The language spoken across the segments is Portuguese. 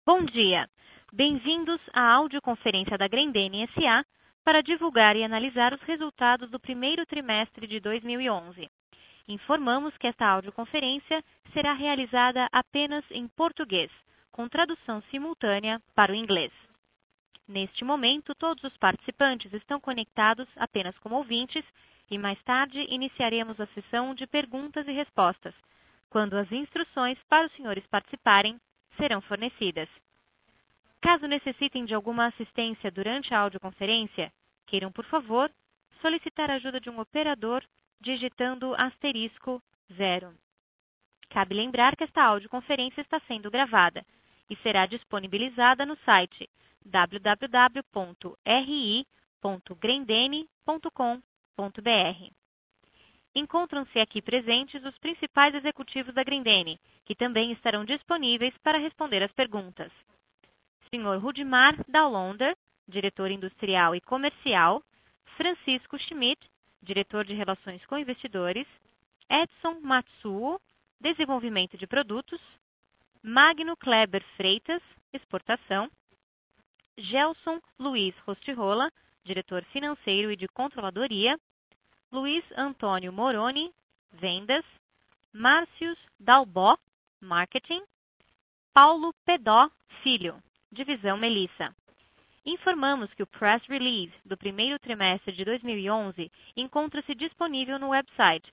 Bom dia! Bem-vindos à audioconferência da Grendene S.A. para divulgar e analisar os resultados do primeiro trimestre de 2011. Informamos que esta audioconferência será realizada apenas em português, com tradução simultânea para o inglês. Neste momento, todos os participantes estão conectados apenas como ouvintes e mais tarde iniciaremos a sessão de perguntas e respostas, quando as instruções para os senhores participarem serão fornecidas. Caso necessitem de alguma assistência durante a audioconferência, queiram, por favor, solicitar a ajuda de um operador digitando *0. Cabe lembrar que esta audioconferência está sendo gravada e será disponibilizada no site www.ri.grendene.com.br. Encontram-se aqui presentes os principais executivos da Grendene, que também estarão disponíveis para responder às perguntas. Sr. Rudimar Daulonder, diretor industrial e comercial, Francisco Schmidt, diretor de relações com investidores, Edson Matsuo, desenvolvimento de produtos, Magno Kleber Freitas, exportação, Gelson Luiz Rostirola, diretor financeiro e de controladoria, Luiz Antônio Moroni, vendas, Márcios Dalbó, marketing, Paulo Pedó Filho, divisão Melissa. Informamos que o press release do primeiro trimestre de 2011 encontra-se disponível no website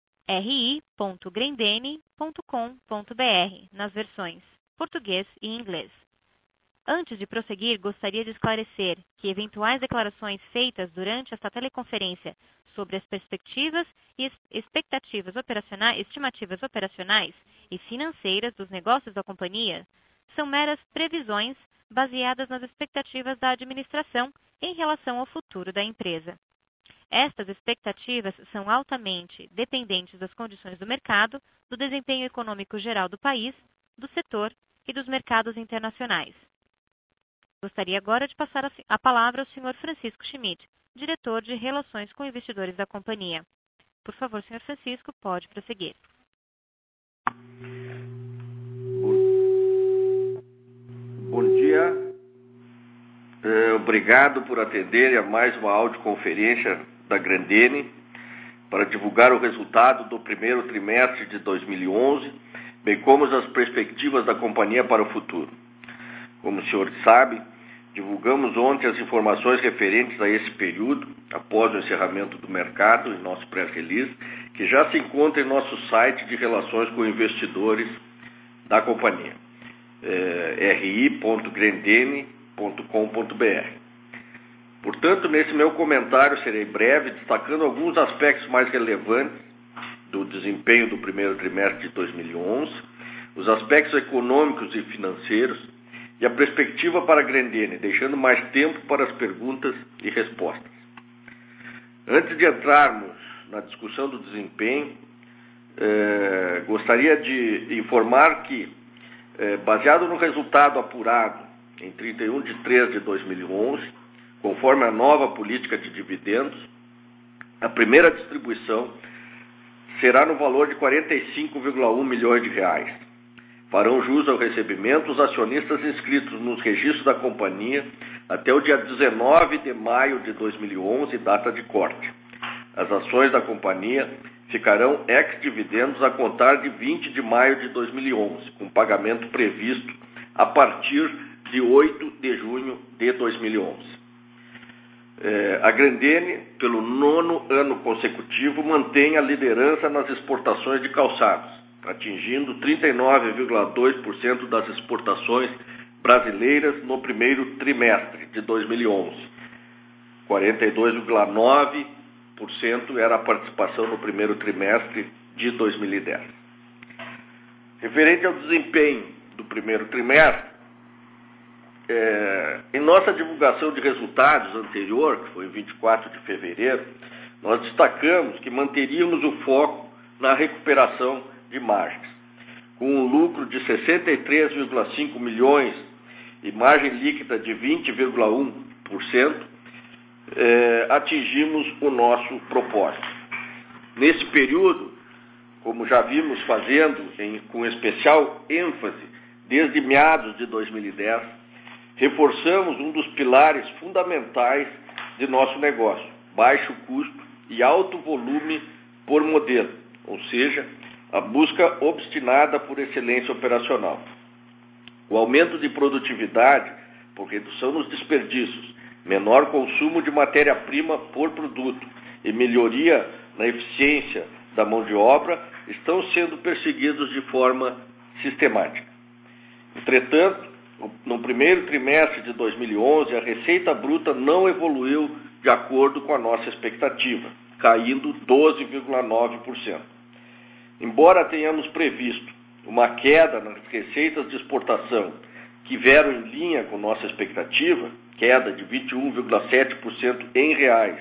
ri.grendene.com.br nas versões português e inglês. Antes de prosseguir, gostaria de esclarecer que eventuais declarações feitas durante esta teleconferência sobre as perspectivas e estimativas operacionais e financeiras dos negócios da companhia são meras previsões baseadas nas expectativas da administração em relação ao futuro da empresa. Estas expectativas são altamente dependentes das condições do mercado, do desempenho econômico geral do país, do setor e dos mercados internacionais. Gostaria agora de passar a palavra ao Sr. Francisco Schmidt, diretor de Relações com Investidores da companhia. Por favor, Sr. Francisco, pode prosseguir. Bom dia. Obrigado por atender a mais uma audioconferência da Grendene para divulgar o resultado do primeiro trimestre de 2011, bem como as perspectivas da companhia para o futuro. Como o senhor sabe, divulgamos ontem as informações referentes a esse período, após o encerramento do mercado, em nosso press release, que já se encontra em nosso site de relações com investidores da companhia, ri.grendene.com.br. Portanto, nesse meu comentário serei breve, destacando alguns aspectos mais relevantes do desempenho do primeiro trimestre de 2011, os aspectos econômicos e financeiros e a perspectiva para a Grendene, deixando mais tempo para as perguntas e respostas. Antes de entrarmos na discussão do desempenho, gostaria de informar que, baseado no resultado apurado em 31 de 3 de 2011, conforme a nova política de dividendos, a primeira distribuição será no valor de 45,1 milhões de reais. Farão jus ao recebimento os acionistas inscritos nos registros da companhia até o dia 19 de maio de 2011, data de corte. As ações da companhia ficarão ex-dividendos a contar de 20 de maio de 2011, com pagamento previsto a partir de 8 de junho de 2011. A Grendene, pelo 9º ano consecutivo, mantém a liderança nas exportações de calçados, atingindo 39,2% das exportações brasileiras no primeiro trimestre de 2011. 42,9% era a participação no primeiro trimestre de 2010. Referente ao desempenho do primeiro trimestre, em nossa divulgação de resultados anterior, que foi em 24 de fevereiro, nós destacamos que manteríamos o foco na recuperação de margens. Com um lucro de 63,5 milhões e margem líquida de 20,1%, atingimos o nosso propósito. Nesse período, como já vimos fazendo com especial ênfase desde meados de 2010, reforçamos um dos pilares fundamentais de nosso negócio, baixo custo e alto volume por modelo, ou seja, a busca obstinada por excelência operacional. O aumento de produtividade por redução nos desperdícios, menor consumo de matéria-prima por produto e melhoria na eficiência da mão de obra estão sendo perseguidos de forma sistemática. Entretanto, no primeiro trimestre de 2011, a receita bruta não evoluiu de acordo com a nossa expectativa, caindo 12,9%. Embora tenhamos previsto uma queda nas receitas de exportação que vieram em linha com nossa expectativa, queda de 21,7% em reais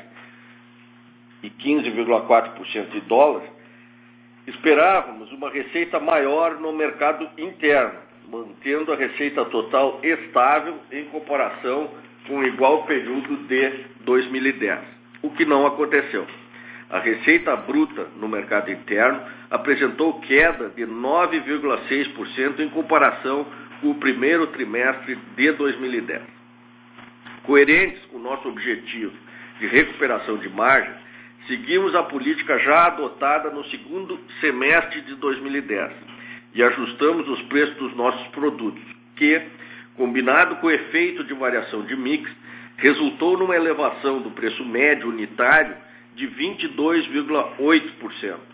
e 15,4% em dólares, esperávamos uma receita maior no mercado interno, mantendo a receita total estável em comparação com o igual período de 2010, o que não aconteceu. A receita bruta no mercado interno apresentou queda de 9,6% em comparação com o primeiro trimestre de 2010. Coerentes com o nosso objetivo de recuperação de margem, seguimos a política já adotada no segundo semestre de 2010 e ajustamos os preços dos nossos produtos, que, combinado com o efeito de variação de mix, resultou numa elevação do preço médio unitário de 22,8%,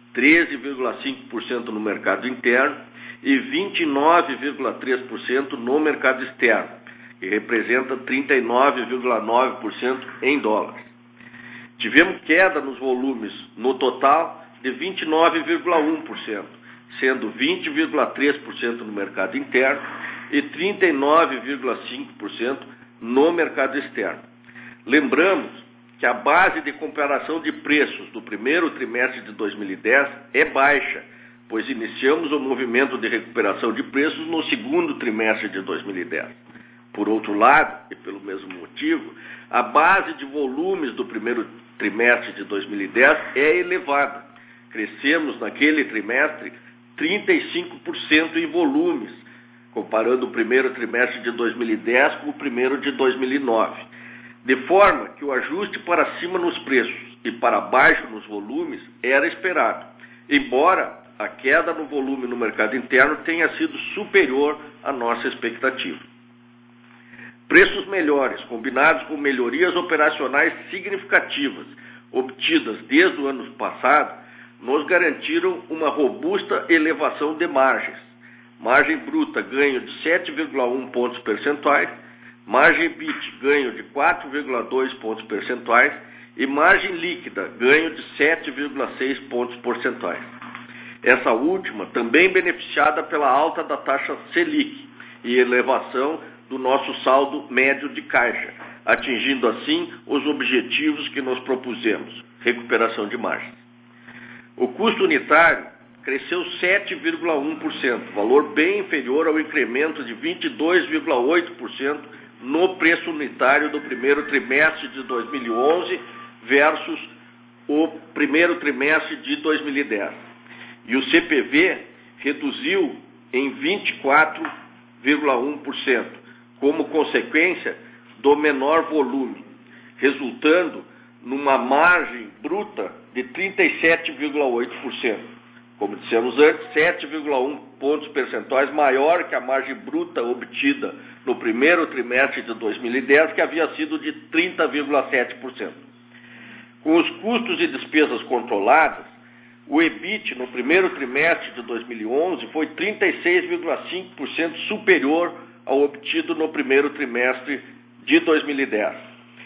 13,5% no mercado interno e 29,3% no mercado externo, que representa 39,9% em dólares. Tivemos queda nos volumes no total de 29,1%, sendo 20,3% no mercado interno e 39,5% no mercado externo. Lembramos que a base de comparação de preços do primeiro trimestre de 2010 é baixa, pois iniciamos o movimento de recuperação de preços no segundo trimestre de 2010. Por outro lado, e pelo mesmo motivo, a base de volumes do primeiro trimestre de 2010 é elevada. Crescemos naquele trimestre 35% em volumes, comparando o primeiro trimestre de 2010 com o primeiro de 2009. De forma que o ajuste para cima nos preços e para baixo nos volumes era esperado, embora a queda no volume no mercado interno tenha sido superior à nossa expectativa. Preços melhores, combinados com melhorias operacionais significativas, obtidas desde o ano passado, nos garantiram uma robusta elevação de margens. Margem bruta ganho de 7,1 pontos percentuais, margem EBIT ganho de 4,2 pontos percentuais e margem líquida ganho de 7,6 pontos percentuais. Essa última também beneficiada pela alta da taxa Selic e elevação do nosso saldo médio de caixa, atingindo assim os objetivos que nos propusemos, recuperação de margens. O custo unitário cresceu 7,1%, valor bem inferior ao incremento de 22,8% no preço unitário do primeiro trimestre de 2011 versus o primeiro trimestre de 2010. E o CPV reduziu em 24,1%, como consequência do menor volume, resultando numa margem bruta de 37,8%. Como dissemos antes, 7,1 pontos percentuais maior que a margem bruta obtida no primeiro trimestre de 2010, que havia sido de 30,7%. Com os custos e despesas controladas, o EBIT no primeiro trimestre de 2011 foi 36,5% superior ao obtido no primeiro trimestre de 2010.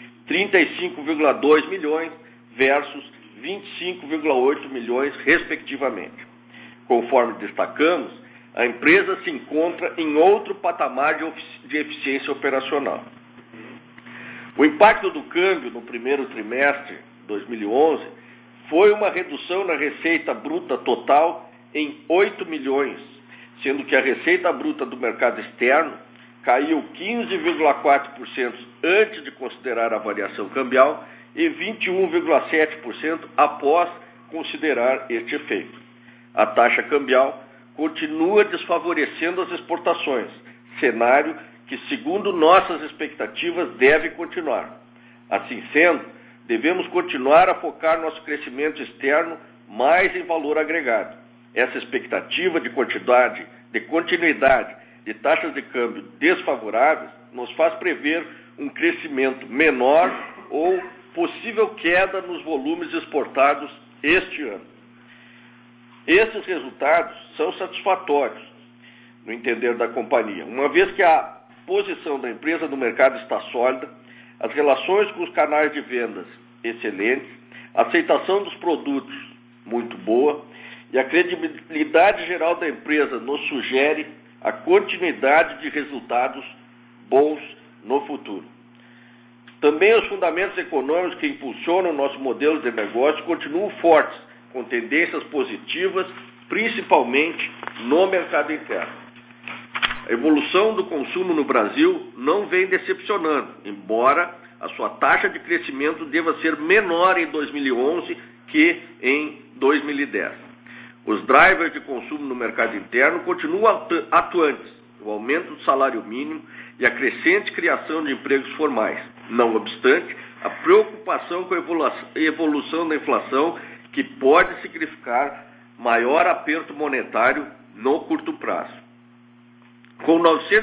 35,2 milhões versus 25,8 milhões, respectivamente. Conforme destacamos, a empresa se encontra em outro patamar de eficiência operacional. O impacto do câmbio no primeiro trimestre de 2011 foi uma redução na receita bruta total em 8 milhões, sendo que a receita bruta do mercado externo caiu 15,4% antes de considerar a variação cambial e 21,7% após considerar este efeito. A taxa cambial continua desfavorecendo as exportações, cenário que, segundo nossas expectativas, deve continuar. Assim sendo, devemos continuar a focar nosso crescimento externo mais em valor agregado. Essa expectativa de continuidade de taxas de câmbio desfavoráveis nos faz prever um crescimento menor ou possível queda nos volumes exportados este ano. Esses resultados são satisfatórios, no entender da companhia, uma vez que a posição da empresa no mercado está sólida, as relações com os canais de vendas excelentes, a aceitação dos produtos muito boa e a credibilidade geral da empresa nos sugere a continuidade de resultados bons no futuro. Também os fundamentos econômicos que impulsionam o nosso modelo de negócio continuam fortes, com tendências positivas, principalmente no mercado interno. A evolução do consumo no Brasil não vem decepcionando, embora a sua taxa de crescimento deva ser menor em 2011 que em 2010. Os drivers de consumo no mercado interno continuam atuantes, o aumento do salário mínimo e a crescente criação de empregos formais. Não obstante, a preocupação com a evolução da inflação, que pode significar maior aperto monetário no curto prazo. Com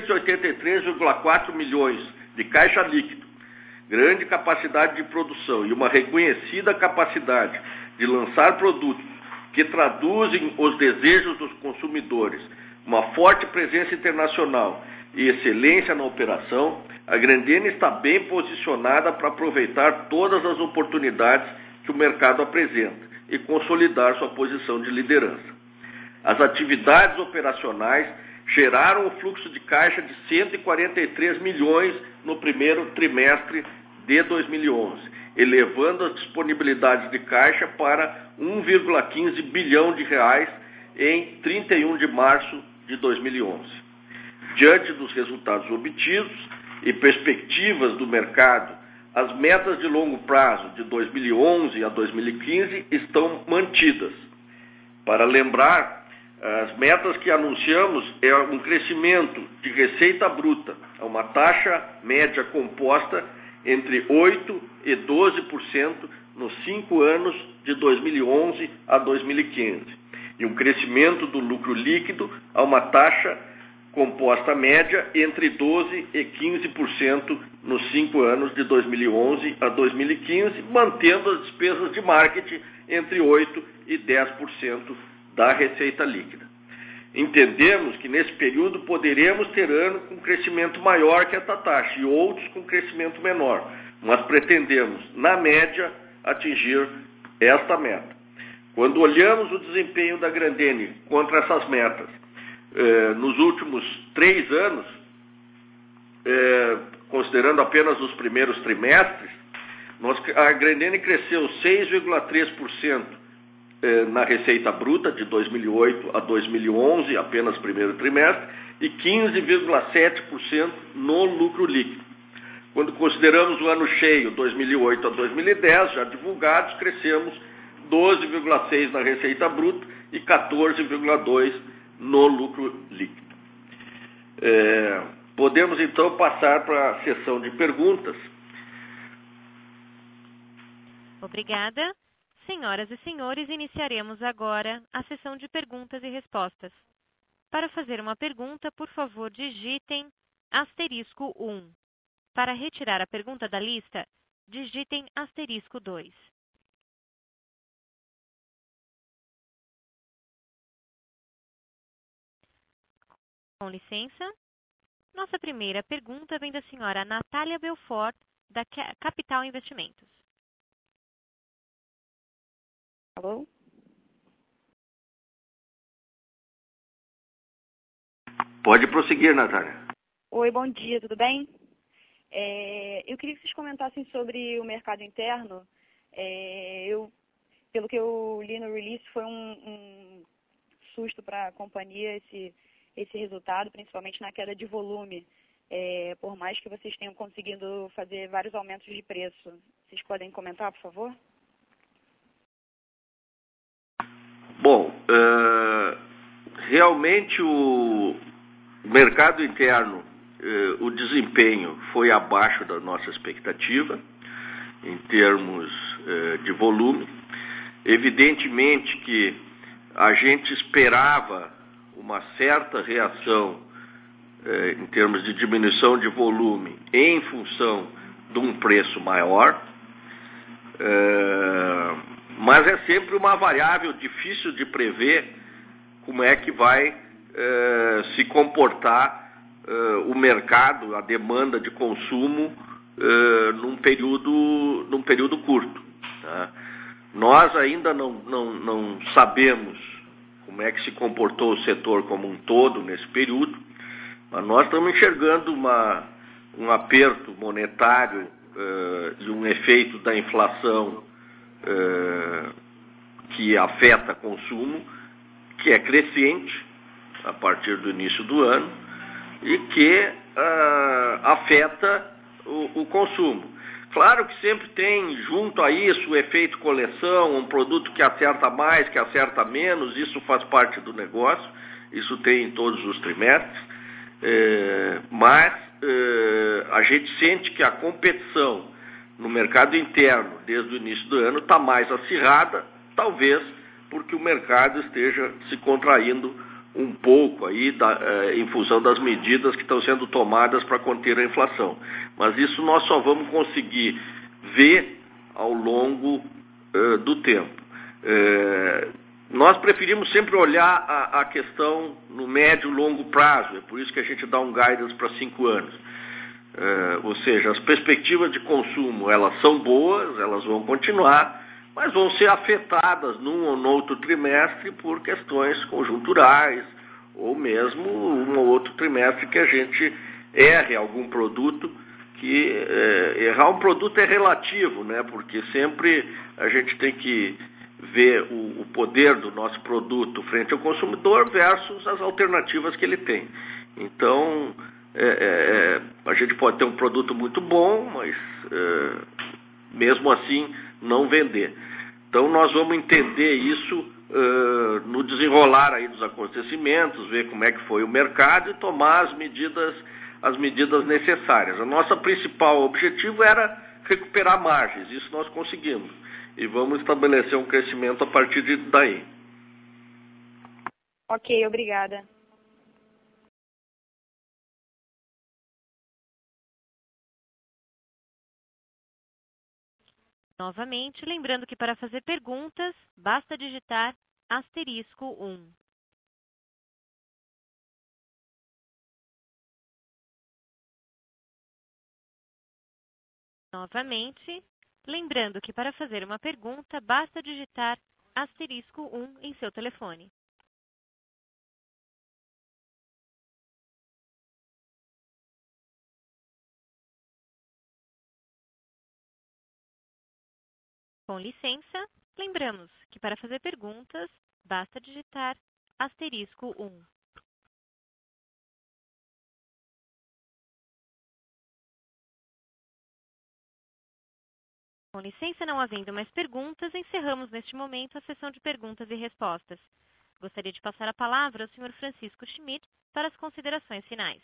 983,4 milhões de caixa líquido, grande capacidade de produção e uma reconhecida capacidade de lançar produtos que traduzem os desejos dos consumidores, uma forte presença internacional e excelência na operação, a Grendene está bem posicionada para aproveitar todas as oportunidades que o mercado apresenta e consolidar sua posição de liderança. As atividades operacionais geraram um fluxo de caixa de 143 milhões no primeiro trimestre de 2011, elevando a disponibilidade de caixa para 1,15 bilhão de reais em 31 de março de 2011. Diante dos resultados obtidos e perspectivas do mercado, as metas de longo prazo de 2011 a 2015 estão mantidas. Para lembrar, as metas que anunciamos é um crescimento de receita bruta a uma taxa média composta entre 8% e 12% nos 5 anos de 2011 a 2015, e um crescimento do lucro líquido a uma taxa composta média entre 12% e 15% nos 5 anos de 2011 a 2015, mantendo as despesas de marketing entre 8% e 10% da receita líquida. Entendemos que nesse período poderemos ter ano com crescimento maior que essa taxa e outros com crescimento menor, mas pretendemos, na média, atingir esta meta. Quando olhamos o desempenho da Grendene contra essas metas, nos últimos 3 anos, considerando apenas os primeiros trimestres, a Grendene cresceu 6,3% na receita bruta de 2008 a 2011, apenas primeiro trimestre, e 15,7% no lucro líquido. Quando consideramos o ano cheio, 2008 a 2010, já divulgados, crescemos 12,6% na receita bruta e 14,2% no lucro líquido. Podemos então passar para a sessão de perguntas. Obrigada. Senhoras e senhores, iniciaremos agora a sessão de perguntas e respostas. Para fazer uma pergunta, por favor, digitem *1. Para retirar a pergunta da lista, digitem *2. Com licença. Nossa primeira pergunta vem da senhora Natália Belfort, da Capital Investimentos. Alô? Pode prosseguir, Natália. Oi, bom dia, tudo bem? Eu queria que vocês comentassem sobre o mercado interno. Pelo que eu li no release, foi um susto para a companhia esse resultado, principalmente na queda de volume. Por mais que vocês tenham conseguido fazer vários aumentos de preço. Vocês podem comentar, por favor? Bom, realmente o mercado interno, o desempenho foi abaixo da nossa expectativa, em termos de volume. Evidentemente que a gente esperava uma certa reação em termos de diminuição de volume em função de um preço maior, mas é sempre uma variável difícil de prever como é que vai se comportar o mercado, a demanda de consumo num período curto. Tá? Nós ainda não sabemos como é que se comportou o setor como um todo nesse período, mas nós estamos enxergando um aperto monetário e um efeito da inflação que afeta consumo, que é crescente a partir do início do ano e que afeta o consumo. Claro que sempre tem junto a isso o efeito coleção, um produto que acerta mais, que acerta menos, isso faz parte do negócio, isso tem em todos os trimestres, mas a gente sente que a competição no mercado interno desde o início do ano está mais acirrada, talvez porque o mercado esteja se contraindo um pouco aí em função das medidas que estão sendo tomadas para conter a inflação. Mas isso nós só vamos conseguir ver ao longo do tempo. Nós preferimos sempre olhar a questão no médio e longo prazo, é por isso que a gente dá um guidance para 5 anos. Ou seja, as perspectivas de consumo, elas são boas, elas vão continuar, mas vão ser afetadas num ou no outro trimestre por questões conjunturais, ou mesmo um ou outro trimestre que a gente erre algum produto, que errar um produto é relativo, né? Porque sempre a gente tem que ver o poder do nosso produto frente ao consumidor versus as alternativas que ele tem. Então, a gente pode ter um produto muito bom, mas mesmo assim não vender. Então nós vamos entender isso no desenrolar aí dos acontecimentos, ver como é que foi o mercado e tomar as medidas necessárias. O nosso principal objetivo era recuperar margens, isso nós conseguimos. E vamos estabelecer um crescimento a partir daí. Ok, obrigada. Novamente, lembrando que para fazer perguntas, basta digitar *1. Novamente, lembrando que para fazer uma pergunta, basta digitar *1 em seu telefone. Com licença, lembramos que para fazer perguntas, basta digitar *1. Com licença, não havendo mais perguntas, encerramos neste momento a sessão de perguntas e respostas. Gostaria de passar a palavra ao Sr. Francisco Schmidt para as considerações finais.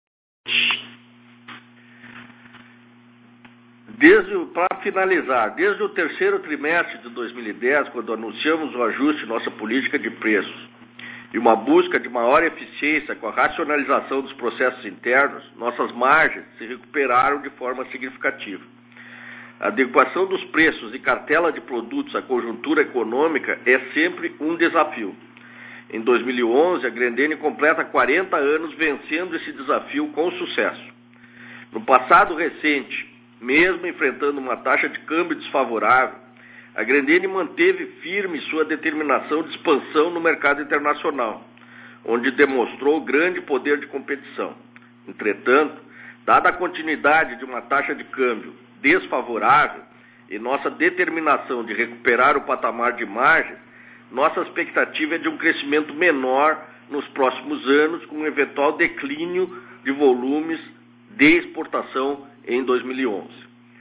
Para finalizar, desde o terceiro trimestre de 2010, quando anunciamos o ajuste de nossa política de preços e uma busca de maior eficiência com a racionalização dos processos internos, nossas margens se recuperaram de forma significativa. A adequação dos preços e cartela de produtos à conjuntura econômica é sempre um desafio. Em 2011, a Grendene completa 40 anos vencendo esse desafio com sucesso. No passado recente, mesmo enfrentando uma taxa de câmbio desfavorável, a Grendene manteve firme sua determinação de expansão no mercado internacional, onde demonstrou grande poder de competição. Entretanto, dada a continuidade de uma taxa de câmbio desfavorável e nossa determinação de recuperar o patamar de margens, nossa expectativa é de um crescimento menor nos próximos anos, com um eventual declínio de volumes de exportação em 2011.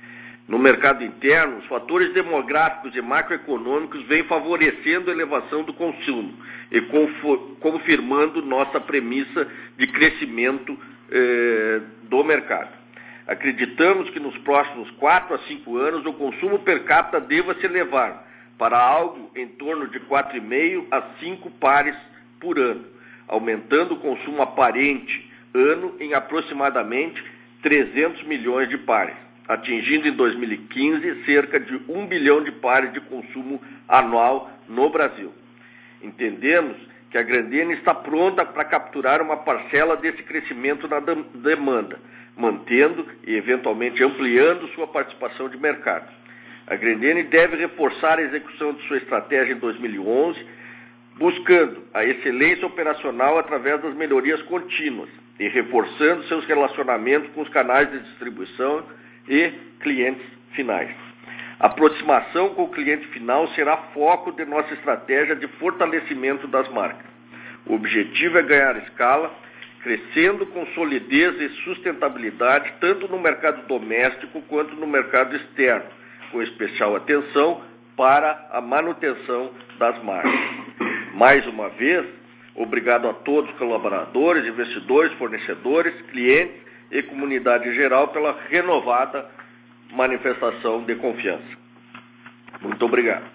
No mercado interno, os fatores demográficos e macroeconômicos vêm favorecendo a elevação do consumo e confirmando nossa premissa de crescimento do mercado. Acreditamos que nos próximos 4 a 5 anos o consumo per capita deva se elevar para algo em torno de 4,5 a 5 pares por ano, aumentando o consumo aparente ano em aproximadamente 300 milhões de pares, atingindo em 2015 cerca de 1 bilhão de pares de consumo anual no Brasil. Entendemos que a Grendene está pronta para capturar uma parcela desse crescimento na demanda, mantendo e eventualmente ampliando sua participação de mercado. A Grendene deve reforçar a execução de sua estratégia em 2011, buscando a excelência operacional através das melhorias contínuas e reforçando seus relacionamentos com os canais de distribuição e clientes finais. A aproximação com o cliente final será foco de nossa estratégia de fortalecimento das marcas. O objetivo é ganhar escala, crescendo com solidez e sustentabilidade tanto no mercado doméstico quanto no mercado externo, com especial atenção para a manutenção das marcas. Mais uma vez, obrigado a todos os colaboradores, investidores, fornecedores, clientes e comunidade em geral pela renovada manifestação de confiança. Muito obrigado.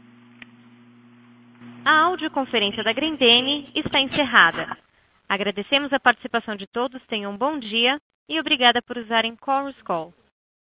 A audioconferência da Grendene está encerrada. Agradecemos a participação de todos, tenham um bom dia e obrigada por usarem Chorus Call.